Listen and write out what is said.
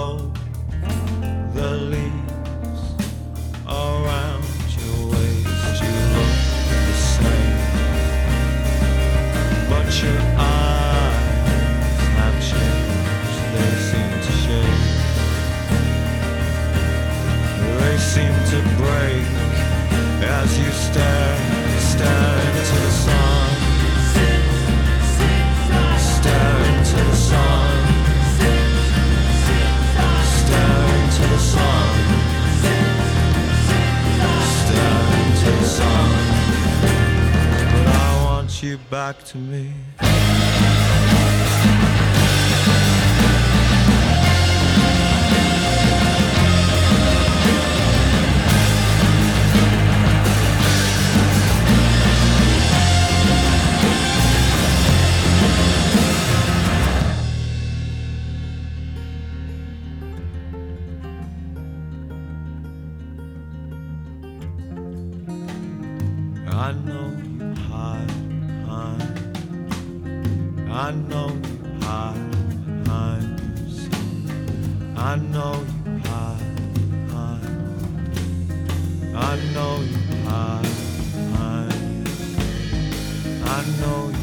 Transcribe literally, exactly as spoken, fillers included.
blow the leaves around your waist. You look the same, but your eyes have changed. They seem to shake, they seem to break as you stare, stare into the sun. Stare into the sun. Stare into the sun. Stare into the sun. But I want you back to me. I know you hide behind, I know you hide behind yourself. I know you hide behind, I know you hide behind yourself. I know you